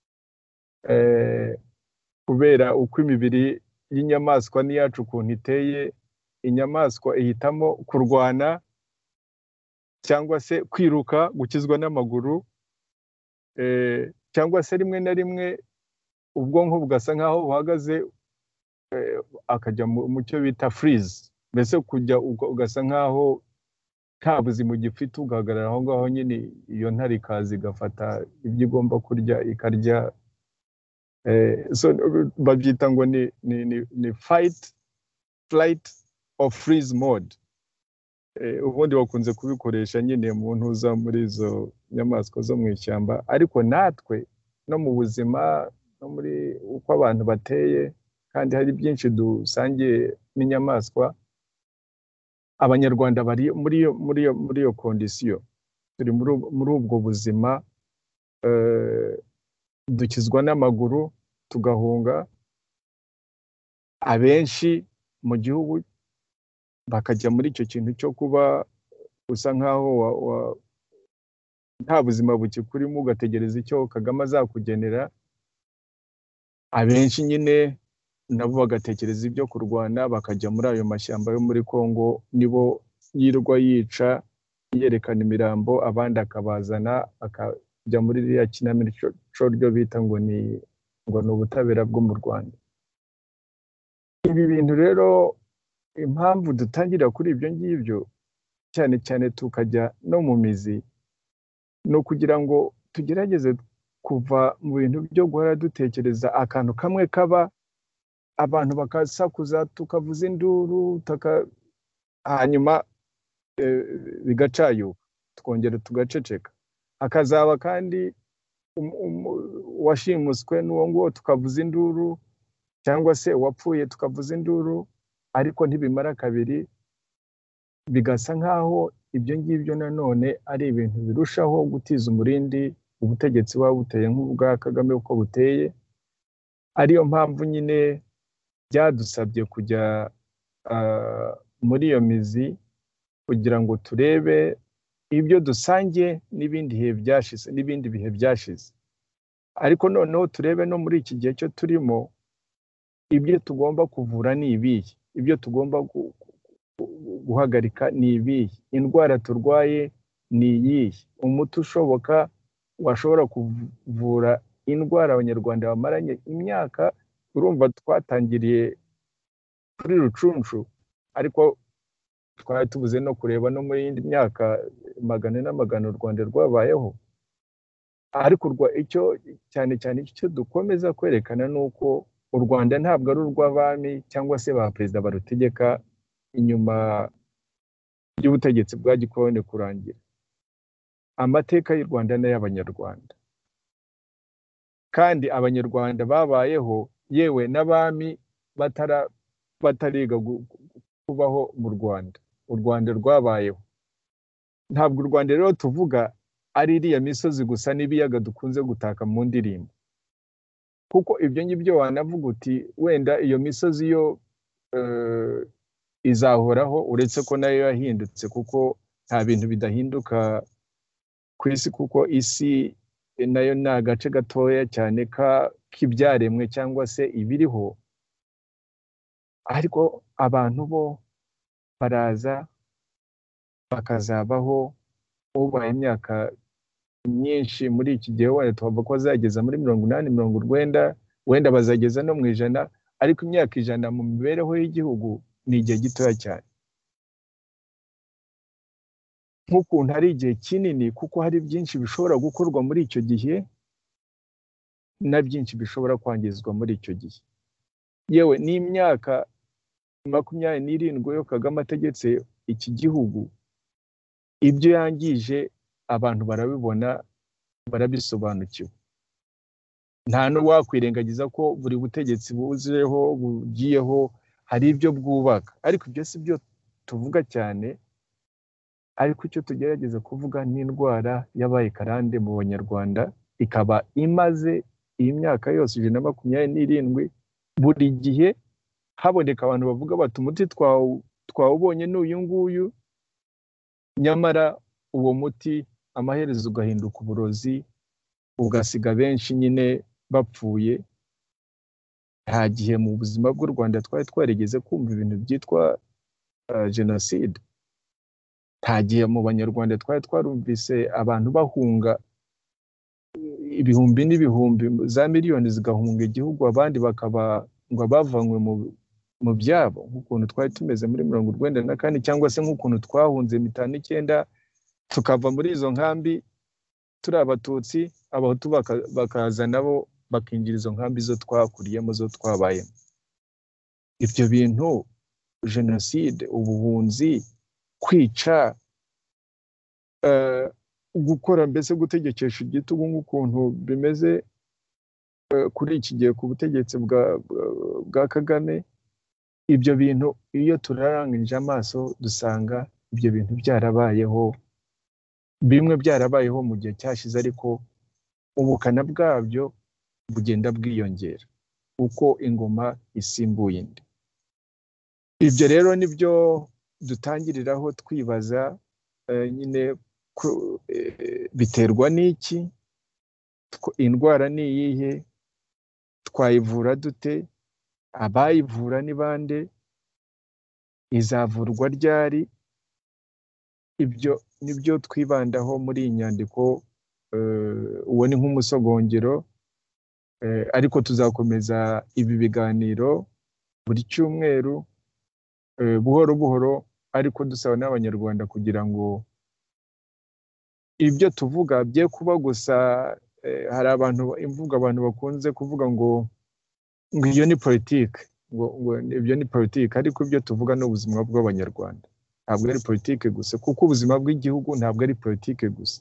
Kubera uko imibiri y'inyamaswa n'iyacu ukuntu iteye, inyamaswa ihitamo kurwana cyangwa se kwiruka gukizwa n'amaguru, cyangwa se rimwe na rimwe ubwonko bugasa nkaho buhagaze akajya mu cyo bita freeze, mbese kujya ugasa nkaho nta buzima ugifite, ugahagarara aho ngaho nyine iyo ntare ikaza igafata ibyo igomba kurya ikarya. So babyita ngo ni ni fight flight or freeze mode. Ubundi bakunze kubikoresha nyine mu ntuza muri izo nyamaswa zo mu ishyamba. Ariko natwe no mu buzima no muri uko abantu bateye, kandi hari byinshi dusangiye n'inyamaswa. Abanyarwanda bari muri muri muri iyo kondisiyo, turi muri ubwo buzima, dukizwa n'amaguru tugahunga. Abenshi mu gihugu bakajya muri icyo kintu cyo kuba usa nkaho nta buzima bukikurimo ugategereza icyo Kagame azakugenera. Abenshi nyine nabo bagatekereza ibyo kurwana, bakajya muri ayo mashyamba yo muri Kongo, nibo yirwa yica yerekana imirambo, abandi akabazana akajya muri ririya kinamico ryo bita ngo ni ngo ni ubutabera bwo mu Rwanda. Ibi bintu rero impamvu dutangira kuri ibyo ngibyo cyane cyane tukajya no mu mizi, ni ukugira ngo tugerageze kuva mu bintu byo guhora dutekereza akantu kamwe kaba, abantu bakasakuza tukavuza induru hanyuma bigacayuka twongera tugaceceka. Hakazaba kandi washimuswe n'uwo nguwo tukavuza induru, cyangwa se wapfuye tukavuza induru, ariko ntibimara kabiri bigasa nkaho ibyo ngibyo nanone ari ibintu birushaho gutiza umurindi ubutegetsi buba buteye nk'ubwa Kagame uko buteye. Ariyo mpamvu nyine byadusabye kujya muri iyo mizi kugira ngo turebe ibyo dusangiye n'ibindi bihe byashize n'ibindi bihe byashize, ariko noneho turebe no muri iki gihe cyo turimo ibyo tugomba kuvura ni ibihe, ibyo tugomba guhagarika ni ibihe, indwara turwaye ni iyihe, umuti ushoboka washobora kuvura indwara abanyarwanda bamaranye imyaka. Urumva twatangiriye kuri Rucunshu, ariko twari tubuze no kureba no muri yindi myaka magana n'amagana u Rwanda rwabayeho. Ariko icyo cyane cyane icyo dukomeza kwerekana ni uko u Rwanda ntabwo ari urw'abami cyangwa se ba perezida barutegeka inyuma y'ubutegetsi bwa gikoloni kurangira. Amateka y'u Rwanda n'ay'abanyarwanda, kandi abanyarwanda babayeho yewe n'abami batara batariga kubaho mu Rwanda. U Rwanda rwabayeho. Ntabwo u Rwanda rero tuvuga ari iriya misozi gusa n'ibiyaga dukunze gutaka mu ndirimbo, kuko ibyo ngibyo wanavuga uti wenda iyo misozi yo izahoraho, uretse ko nayo yahindutse, kuko nta bintu bidahinduka ku isi, kuko isi nayo ni agace gatoya cyane k'ibyaremwe cyangwa se ibiriho. Ariko abantu bo baraza bakazabaho ubaye imyaka myinshi muri iki gihe, wenda tuvuga ko bazageza muri mirongo inani mirongo urwenda, wenda bazageza no mu ijana, ariko imyaka ijana mu mibereho y'igihugu ni igihe gitoya cyane. Nk'ukuntu hari igihe kinini, kuko hari byinshi bishobora gukorwa muri icyo gihe na byinshi bishobora kwangizwa muri icyo gihe. Yewe n'imyaka makumyabiri n'irindwi yo Kagame ategetse iki gihugu, ibyo yangije abantu barabibona, barabisobanukiwe. Nta n'uwakwirengagiza ko buri butegetsi buzireho bugiyeho hari ibyo bwubaka, ariko ibyo si byo tuvuga cyane. Ariko icyo tugerageza kuvuga ni indwara yabaye karande mu Banyarwanda, ikaba imaze iyi myaka yose ijana na makumyabiri n'irindwi. Buri gihe haboneka abantu bavuga bati umuti twawubonye n'uyu nguyu, nyamara uwo muti amaherezo ugahinduka uburozi, ugasiga benshi nyine bapfuye. Nta gihe mu buzima bw'u Rwanda twari twarigeze kumva ibintu byitwa jenoside. Nta gihe mu Banyarwanda twari twarumvise abantu bahunga ibihumbi n'ibihumbi, za miliyoni zigahunga igihugu, abandi bakaba ngo bavanywe mu byabo, nk'ukuntu twari tumeze muri mirongo urwenda na kane, cyangwa se nk'ukuntu twahunze mitanu icyenda tukava muri izo nkambi turi Abatutsi, Abahutu bakaza nabo bakinjira izo nkambi zo twakuriyemo, zo twabayemo. Ibyo bintu, jenoside, ubuhunzi, kwica, gukora mbese gutegekesha igitugu nk'ukuntu bimeze kuri iki gihe ku butegetsi bwa Kagame, ibyo bintu iyo turarangije amaso dusanga ibyo bintu byarabayeho, bimwe byarabayeho mu gihe cyashize, ariko ubukana bwabyo bugenda bwiyongera uko ingoma isimbuye indi. Ibyo rero nibyo dutangiriraho twibaza nyine biterwa n'iki, indwara ni iyihe, twayivura dute, abayivura ni bande, izavurwa ryari. Ibyo nibyo twibandaho muri iyi nyandiko. Uwo ni nk'umusogongero, ariko tuzakomeza ibi biganiro buri cyumweru buhoro buhoro, ariko dusaba n'abanyarwanda kugira ngo ibyo tuvuga bye kuba gusa hari abantu imvuga abantu bakunze kuvuga ngo ngo iyo ni politike, ngo ibyo ni politike, ariko ibyo tuvuga ni ubuzima bw'abanyarwanda, ntabwo ari politike gusa, kuko ubuzima bw'igihugu ntabwo ari politike gusa.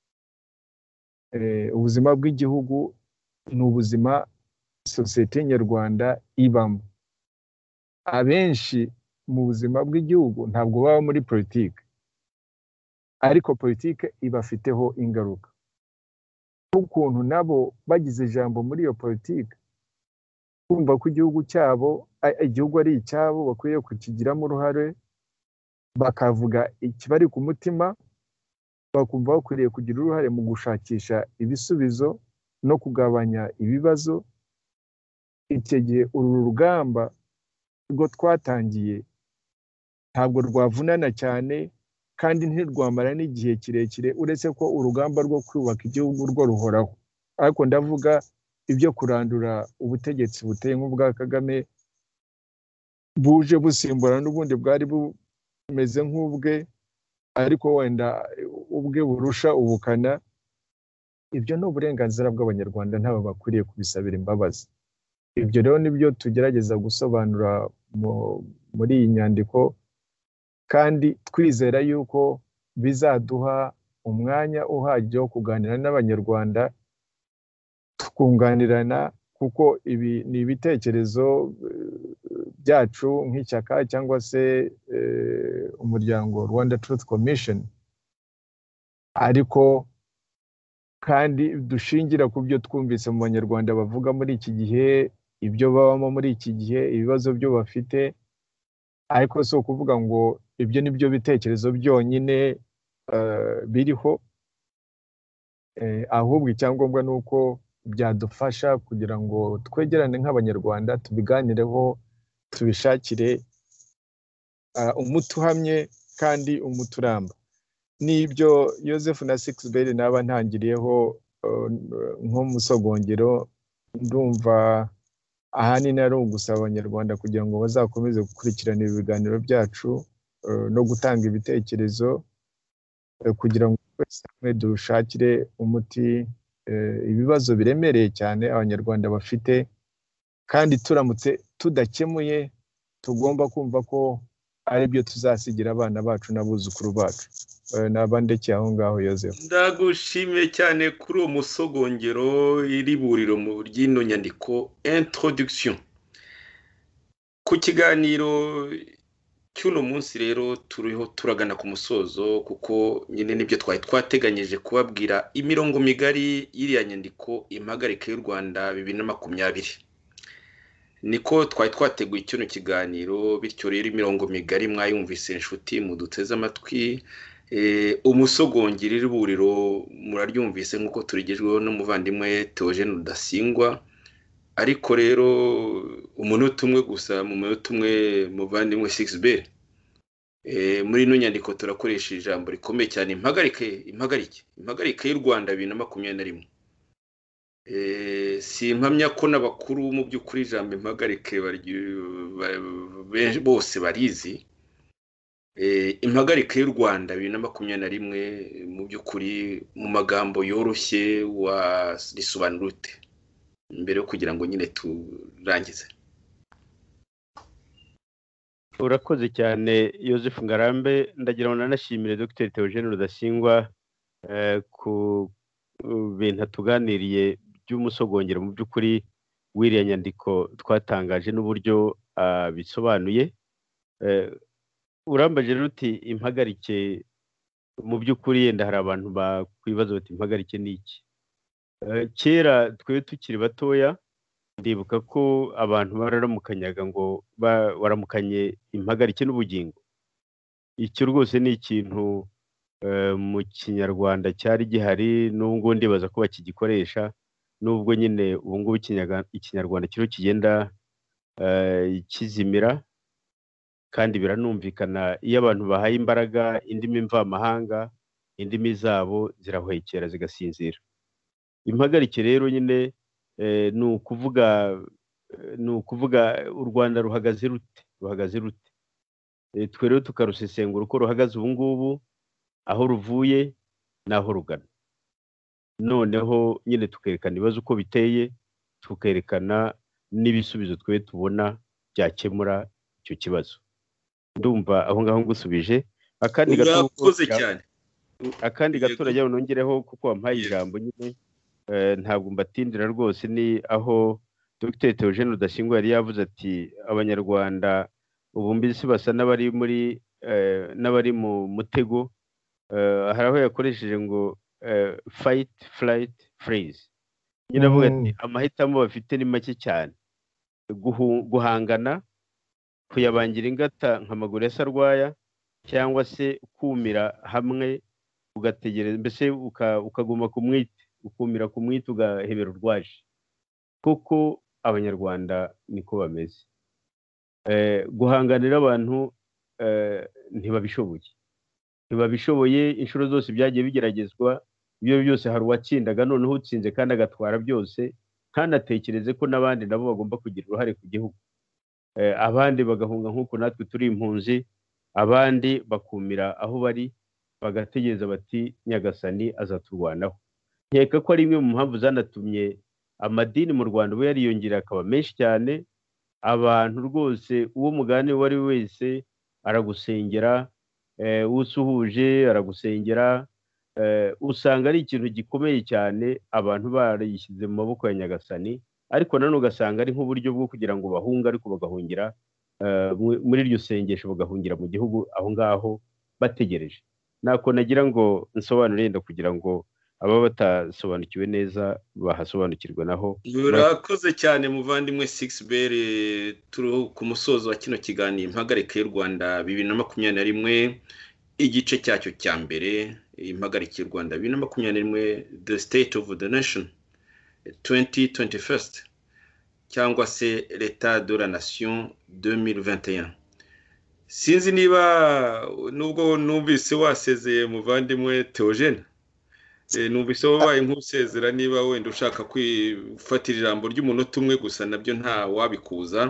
Ubuzima bw'igihugu ni ubuzima sosiyete nyarwanda ibamo. Abenshi mu buzima bw'igihugu ntabwo baba muri politike, ariko politike ibafiteho ingaruka. Ukuntu nabo bagize ijambo muri iyo politike, kumva ko igihugu cyabo igihugu ari icyabo, bakwiye kukigiramo uruhare, bakavuga ikibari ku mutima, bakumva bakwiriye kugira uruhare mu gushakisha ibisubizo no kugabanya ibibazo. Icyo gihe uru rugamba rwo twatangiye ntabwo rwavunana cyane, kandi ntirwamara n'igihe kirekire, uretse ko urugamba rwo kubaka igihugu rwo ruhoraho. Ariko ndavuga ibyo kurandura ubutegetsi buteye nk'ubwa Kagame, buje busimbura n'ubundi bwari bumeze nk'ubwe, ariko wenda ubwe burusha ubukana. Ibyo ni uburenganzira bw'abanyarwanda, ntawe bakwiriye kubisabira imbabazi. Ibyo rero nibyo tugerageza gusobanura muri iyi nyandiko, kandi twizera yuko bizaduha umwanya uhagije wo kuganira n'abanyarwanda, tukunganirana, kuko ibi ni ibitekerezo byacu nk'ishyaka cyangwa se umuryango Rwanda Truth Commission, ariko kandi dushingira ku byo twumvise mu banyarwanda bavuga muri iki gihe, ibyo babamo muri iki gihe, ibibazo byo bafite. Ariko si ukuvuga ngo ibyo ni byo bitekerezo byonyine biriho, ahubwo icyangombwa ni uko byadufasha kugira ngo twegerane nk'abanyarwanda, tubiganireho, tubishakire umuti uhamye kandi umuti uramba. N'ibyo Yozefu na Sixbert naba ntangiriyeho nk'umusogongero, ndumva ahanini ari ugusaba abanyarwanda kugira ngo bazakomeze gukurikirana ibiganiro byacu no gutanga ibitekerezo, kugira ngo twese hamwe dushakire umuti ibibazo biremereye cyane abanyarwanda bafite, kandi turamutse tudakemuye tugomba kumva ko ari byo tuzasigira abana bacu n'abuzukuru bacu. Nabandekeye aho ngaho Yozefu. Ndagushimiye cyane kuri uwo musogongero, iri buriro mu ry'ino nyandiko introduction ku kiganiro cy'uno munsi. Rero turiho turagana ku musozo, kuko nyine nibyo twari twateganyije kubabwira imirongo migari y'iriya nyandiko Impagarike y'u Rwanda bibiri na makumyabiri. Niko twari twateguye kino kiganiro, bityo rero imirongo migari mwayumvise inshuti muduteze amatwi. Umusogongero iri buriro muraryumvise nk'uko turigejweho n'umuvandimwe Theogene Rudasingwa, ariko rero umunota umwe gusa, mu munota umwe muvandimwe Sixbert. Muri ino nyandiko turakoresha ijambo rikomeye cyane, impagarike impagarike impagarike y'u Rwanda bibiri na makumyabiri na rimwe. Si impamya ko n'abakuru mu by'ukuri ijambo impagarike bose barizi. Impagarike y'u Rwanda bibiri na makumyabiri na rimwe mu by'ukuri mu magambo yoroshye warisobanura ute, mbere yo kugira ngo nyine turangize? Urakoze cyane Yozefu Ngarambe. Ndagira ngo nanashimire Dr Theogene Rudasingwa ku bintu atuganiriye by'umusogongero mu by'ukuri w'iriya nyandiko twatangaje n'uburyo bisobanuye. Urambaje ruti impagarike, mu by'ukuri yenda hari abantu bakwibaza bati impagarike ni iki? Kera twe tukiri batoya ndibuka ko abantu bararamukanyaga ngo baramukanye impagarike n'ubugingo. icyo rwose ni ikintu mu kinyarwanda cyari gihari n'ubwo ndibaza ko bakigikoresha nubwo nyine ubu ngubu ikinyarwanda kiriho kigenda kizimira kandi biranumvikana iyo abantu bahaye imbaraga indimi mvamahanga indimi zabo zirahwekera zigasinzira. Impagarike rero nyine ni ukuvuga ni ukuvuga u Rwanda ruhagaze rute ruhagaze rute twe rero tukarusesengura uko ruhagaze ubu ngubu aho ruvuye n'aho rugana, noneho nyine tukerekana ibibazo uko biteye tukerekana n'ibisubizo twe tubona byakemura icyo kibazo. Ndumva aho ngaho ngusubije. Akandi gato cyane akandi gato rajya nongereho kuko wampaye ijambo nyine ntabwo mbatindira rwose, ni aho Dr Theogene Rudasingwa yari yavuze ati abanyarwanda ubu mbese basa n'abari muri n'abari mu mutego. Hari aho yakoresheje ngo fight flight freeze, nyine avuga ati amahitamo bafite ni make cyane, guhangana kuyabangira ingata nk'amaguru ya sarwaya cyangwa se kumira hamwe ugategereza mbese ukaguma kumwita ukumira kumwita ugahebera urwaje. Kuko abanyarwanda niko bameze, guhanganira abantu ntibabishoboye ntibabishoboye inshuro zose byagiye bigeragezwa, ibyo byose hari uwatsindaga noneho utsinze kandi agatwara byose ntanatekereze ko n'abandi nabo bagomba kugira uruhare ku gihugu. Abandi bagahunga nk'uko natwe turi impunzi, abandi bakumira aho bari bagategereza bati nyagasani azaturwanaho. Nkeka ko ari imwe mu mpamvu zanatumye amadini mu Rwanda ubu yariyongera akaba menshi cyane. Abantu rwose uwo mugani uwo ari we wese aragusengera, usuhuje aragusengera, usanga ari ikintu gikomeye cyane abantu barishyize mu maboko ya nyagasani, ariko nanone ugasanga ari nk'uburyo bwo kugira ngo bahunge ariko bagahungira muri iryo sengesho, bagahungira mu gihugu aho ngaho bategereje. Nako nagira ngo nsobanure yenda kugira ngo aba batasobanukiwe neza bahasobanukirwa naho. Urakoze cyane muvandimwe Sixbert, turi ku musozo wa kino kiganiro impagarike y'u Rwanda bibiri na makumyabiri na rimwe igice cyacyo cya mbere. Impagarike y'u Rwanda bibiri na makumyabiri na rimwe the state of the nation twenty twenty-one cyangwa se l'état de la nation deux mille vingt et un. Sinzi niba nubwo numvise wasezeye muvandimwe Theogene, numvise wabaye nk'usezera, niba wenda ushaka kwifatira ijambo ry'umunota umwe gusa nabyo nta wabikuza,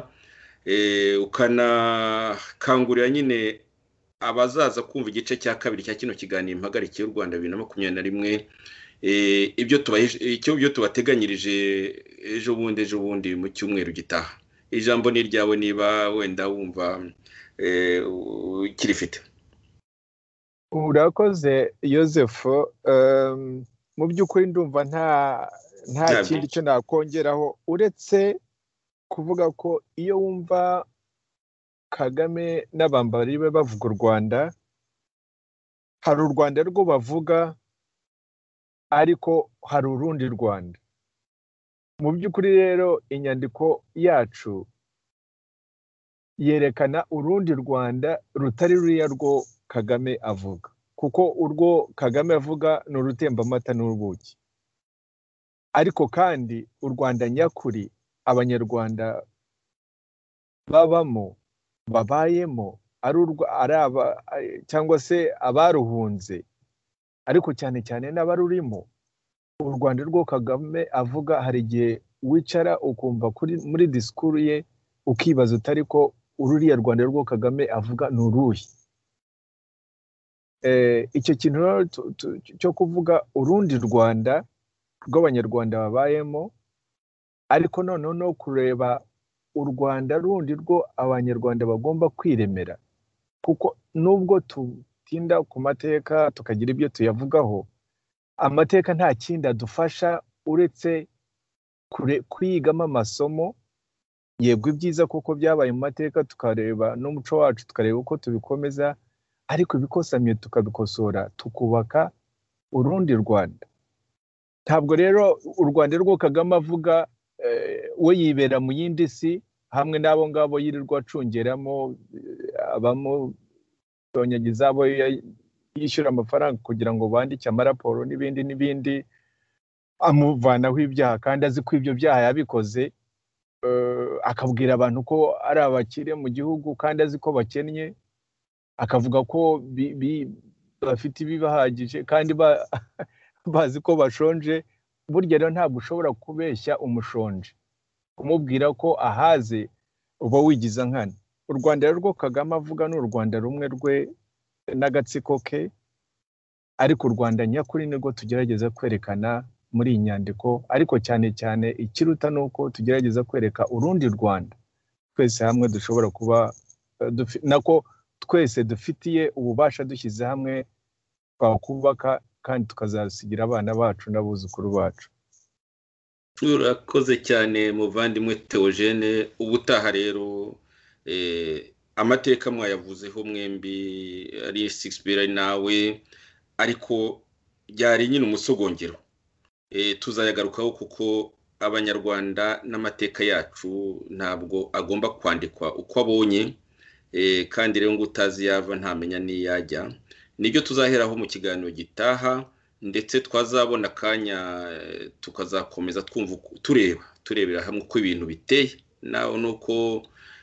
ukanakangurira nyine abazaza kumva igice cya kabiri cya kino kiganiro impagarike y'u Rwanda bibiri na makumyabiri na rimwe ibyo ibyo tubateganyirije ejo bundi ejo bundi mu cyumweru gitaha. Ijambo ni ryawe niba wenda wumva kirifite. Urakoze Joseph, mu by'ukuri ndumva nta nta kindi cyo nakongeraho uretse kuvuga ko iyo wumva Kagame n'abambari be bavuga u Rwanda, hari u Rwanda rwo bavuga ariko hari urundi Rwanda. Mu by'ukuri rero inyandiko yacu yerekana urundi Rwanda rutari ruriya rwo Kagame avuga, kuko urwo Kagame avuga ni urutemba amata n'urubuki. Ariko kandi u Rwanda nyakuri abanyarwanda babamo babayemo ari aba cyangwa se abaruhunze, ariko cyane cyane n'abarurimo. U Rwanda rwo Kagame avuga hari igihe wicara ukumva kuri muri disikuru ye ukibaza utari ko ururiya Rwanda rwo Kagame avuga ni uruhe. Icyo kintu cyo kuvuga urundi Rwanda rw'abanyarwanda babayemo, ariko noneho no kureba u Rwanda rundi rwo abanyarwanda bagomba kwiremera, kuko nubwo tutinda ku mateka tukagira ibyo tuyavugaho, amateka nta kindi adufasha uretse kwigamo amasomo. Yego ibyiza kuko byabaye mu mateka tukareba n'umuco wacu tukareba uko tubikomeza, ariko ibikosamye tukabikosora tukubaka urundi Rwanda. Ntabwo rero u Rwanda rwo Kagame avuga we yibera mu yindi si hamwe n'abo ngabo yirirwa acungeramo abamo gutonyanga izabo yishyura amafaranga kugira ngo bandike amaraporo n'ibindi n'ibindi, amuvanaho ibyaha kandi azi ko ibyo byaha yabikoze, akabwira abantu ko ari abakire mu gihugu kandi azi ko bakennye, akavuga ko bafite ibibahagije kandi bazi ko bashonje. Burya rero ntabwo ushobora kubeshya umushonje kumubwira ko ahaze, uba wigiza nkana. U Rwanda rwo Kagame avuga ni u Rwanda rumwe rwe n'agatsiko ke, ariko u Rwanda nyakuri nirwo tugerageza kwerekana muri iyi nyandiko, ariko cyane cyane ikiruta nuko tugerageza kwereka urundi Rwanda twese hamwe dushobora kuba nako twese dufitiye ububasha dushyize hamwe twakubaka kandi tukazasigira abana bacu n'abuzukuru bacu. Urakoze cyane muvandimwe Theogene. Ubutaha rero amateka mwayavuzeho mwembi, ari Shakespeare nawe, ariko byari nyine umusogongero. Tuzayagarukaho kuko abanyarwanda n'amateka yacu ntabwo agomba kwandikwa uko abonye, kandi rero ngo utazi yava ntamenya n'iyajya. Nibyo tuzaheraho mu kiganiro gitaha, ndetse twazabona akanya tukazakomeza twumva tureba turebera hamwe uko ibintu biteye naho nuko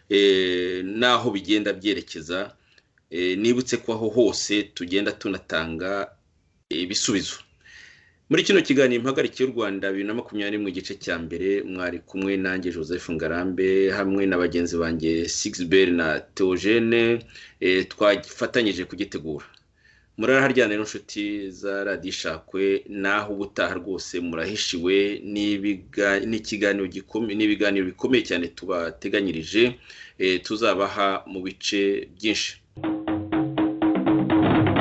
naho bigenda byerekeza. Nibutse ko aho hose tugenda tunatanga ibisubizo. Muri kino kiganiro impagarike y'u Rwanda bibiri na makumyabiri mu gice cya mbere, mwari kumwe nanjye Joseph Ngarambe hamwe na bagenzi banjye Shakespeare na Theogene, twafatanyije kugitegura. Muraraharyane n'inshuti za Radio Ishakwe, naho ubutaha rwose murahishiwe n'ikiganiro gikomeye n'ibiganiro bikomeye cyane tubateganyirije, tuzabaha mu bice byinshi.